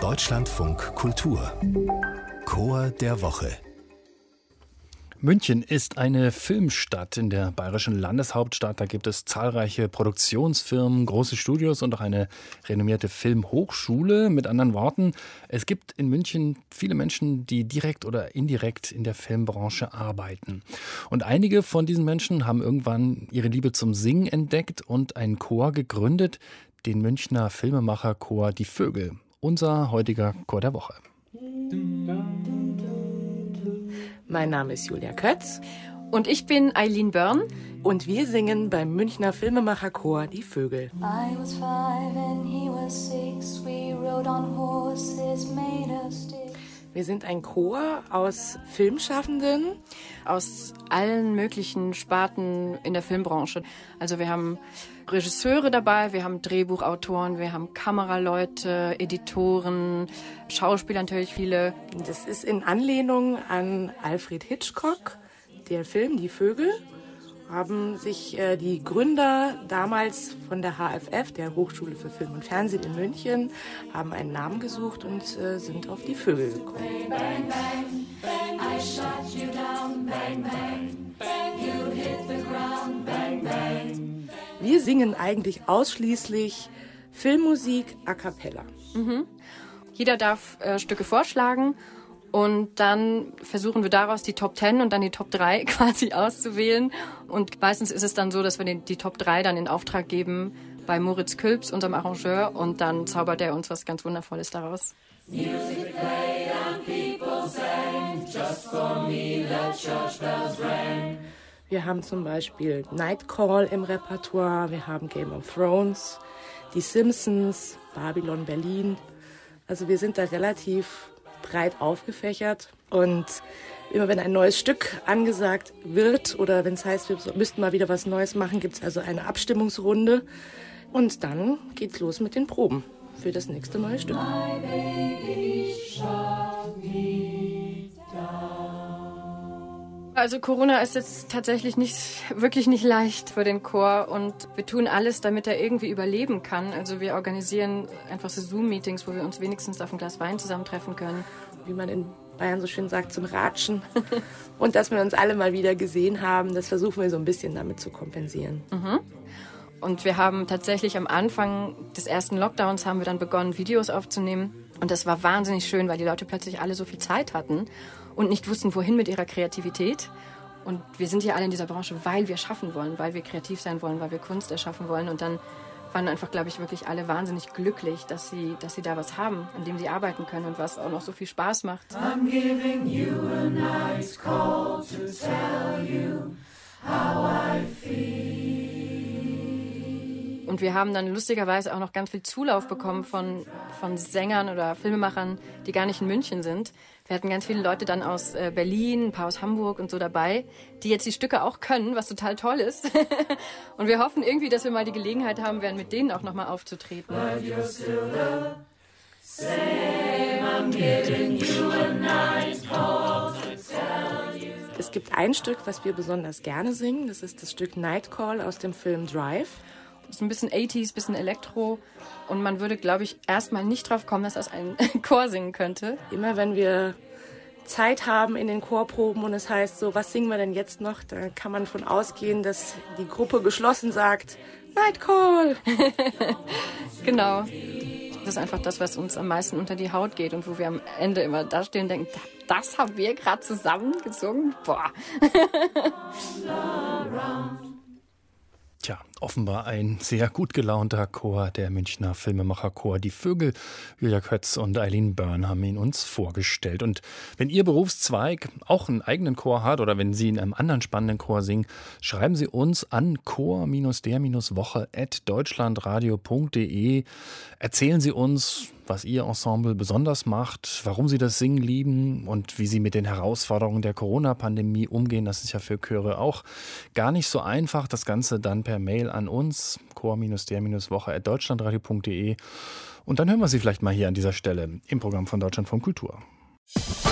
Deutschlandfunk Kultur Chor der Woche. München ist eine Filmstadt in der bayerischen Landeshauptstadt. Da gibt es zahlreiche Produktionsfirmen, große Studios und auch eine renommierte Filmhochschule. Mit anderen Worten, es gibt in München viele Menschen, die direkt oder indirekt in der Filmbranche arbeiten. Und einige von diesen Menschen haben irgendwann ihre Liebe zum Singen entdeckt und einen Chor gegründet, den Münchner Filmemacherchor Die Vögel. Unser heutiger Chor der Woche. Mein Name ist Julia Kötz. Und ich bin Eileen Börn. Und wir singen beim Münchner Filmemacherchor Die Vögel. I was 5 and he was 6. We rode on horses made of sticks. Wir sind ein Chor aus Filmschaffenden. Aus allen möglichen Sparten in der Filmbranche. Also wir haben Regisseure dabei, wir haben Drehbuchautoren, wir haben Kameraleute, Editoren, Schauspieler natürlich viele. Das ist in Anlehnung an Alfred Hitchcock, der Film Die Vögel. Haben sich die Gründer damals von der HFF, der Hochschule für Film und Fernsehen in München, haben einen Namen gesucht und sind auf Die Vögel gekommen. Bang, bang, bang, I shot you down, bang, bang, bang, you hit the ground, bang, bang. Wir singen eigentlich ausschließlich Filmmusik a cappella. Mhm. Jeder darf Stücke vorschlagen. Und dann versuchen wir daraus die Top 10 und dann die Top 3 quasi auszuwählen. Und meistens ist es dann so, dass wir die Top 3 dann in Auftrag geben bei Moritz Külps, unserem Arrangeur. Und dann zaubert er uns was ganz Wundervolles daraus. Music played and people sang, just for me let church bells ring. Wir haben zum Beispiel Night Call im Repertoire, wir haben Game of Thrones, die Simpsons, Babylon Berlin. Also wir sind da relativ breit aufgefächert und immer wenn ein neues Stück angesagt wird oder wenn es heißt, wir müssten mal wieder was Neues machen, gibt es also eine Abstimmungsrunde und dann geht's los mit den Proben für das nächste neue Stück. Also Corona ist jetzt tatsächlich wirklich nicht leicht für den Chor und wir tun alles, damit er irgendwie überleben kann. Also wir organisieren einfach so Zoom-Meetings, wo wir uns wenigstens auf ein Glas Wein zusammentreffen können. Wie man in Bayern so schön sagt, zum Ratschen. Und dass wir uns alle mal wieder gesehen haben, das versuchen wir so ein bisschen damit zu kompensieren. Mhm. Und wir haben tatsächlich am Anfang des ersten Lockdowns haben wir dann begonnen, Videos aufzunehmen. Und das war wahnsinnig schön, weil die Leute plötzlich alle so viel Zeit hatten und nicht wussten, wohin mit ihrer Kreativität. Und wir sind ja alle in dieser Branche, weil wir schaffen wollen, weil wir kreativ sein wollen, weil wir Kunst erschaffen wollen. Und dann waren einfach, glaube ich, wirklich alle wahnsinnig glücklich, dass sie da was haben, an dem sie arbeiten können und was auch noch so viel Spaß macht. I'm giving you a night call to tell you how I feel. Und wir haben dann lustigerweise auch noch ganz viel Zulauf bekommen von Sängern oder Filmemachern, die gar nicht in München sind. Wir hatten ganz viele Leute dann aus Berlin, ein paar aus Hamburg und so dabei, die jetzt die Stücke auch können, was total toll ist. Und wir hoffen irgendwie, dass wir mal die Gelegenheit haben werden, mit denen auch nochmal aufzutreten. Es gibt ein Stück, was wir besonders gerne singen. Das ist das Stück Night Call aus dem Film Drive. Das ist ein bisschen 80s, bisschen Elektro. Und man würde, glaube ich, erstmal nicht drauf kommen, dass das ein Chor singen könnte. Immer wenn wir Zeit haben in den Chorproben und es heißt so, was singen wir denn jetzt noch? Da kann man von ausgehen, dass die Gruppe geschlossen sagt, Night Call. Genau. Das ist einfach das, was uns am meisten unter die Haut geht und wo wir am Ende immer da stehen und denken, das haben wir gerade zusammen gesungen? Boah. Tja, offenbar ein sehr gut gelaunter Chor, der Münchner Filmemacherchor Die Vögel. Julia Kötz und Eileen Börn haben ihn uns vorgestellt. Und wenn Ihr Berufszweig auch einen eigenen Chor hat oder wenn Sie in einem anderen spannenden Chor singen, schreiben Sie uns an chor-der-woche@deutschlandradio.de. Erzählen Sie uns, was Ihr Ensemble besonders macht, warum Sie das Singen lieben und wie Sie mit den Herausforderungen der Corona-Pandemie umgehen. Das ist ja für Chöre auch gar nicht so einfach. Das Ganze dann per Mail an uns, chor-der-woche@deutschlandradio.de. Und dann hören wir Sie vielleicht mal hier an dieser Stelle im Programm von Deutschlandfunk Kultur.